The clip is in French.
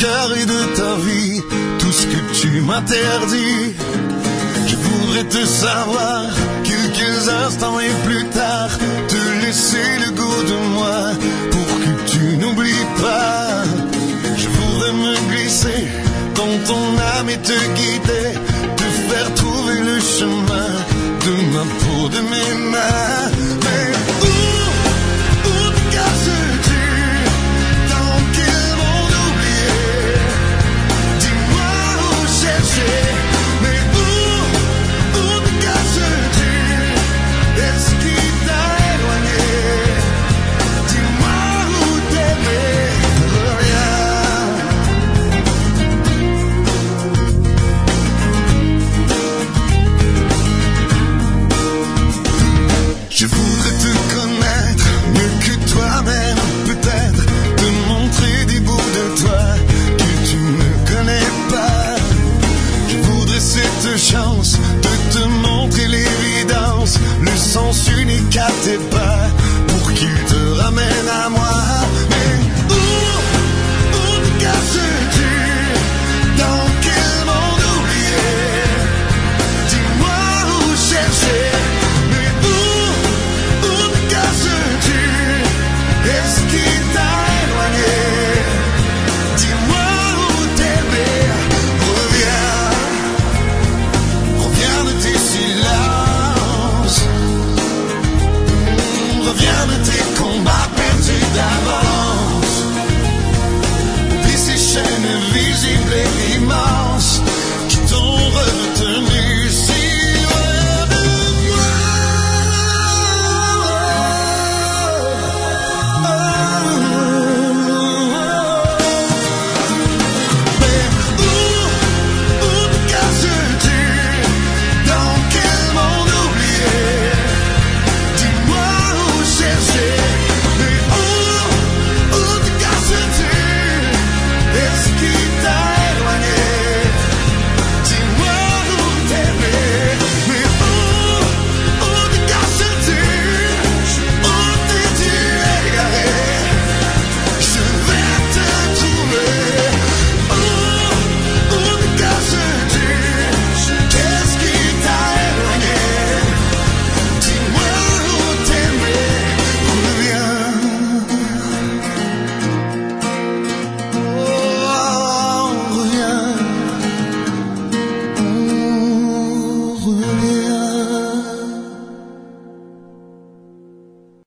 cœur et de ta vie, tout ce que tu m'interdis. Je voudrais te savoir quelques instants et plus tard, te laisser le goût de moi pour que tu n'oublies pas. Je voudrais me glisser dans ton âme et te guider, te faire trouver le chemin de ma peau, de mes mains.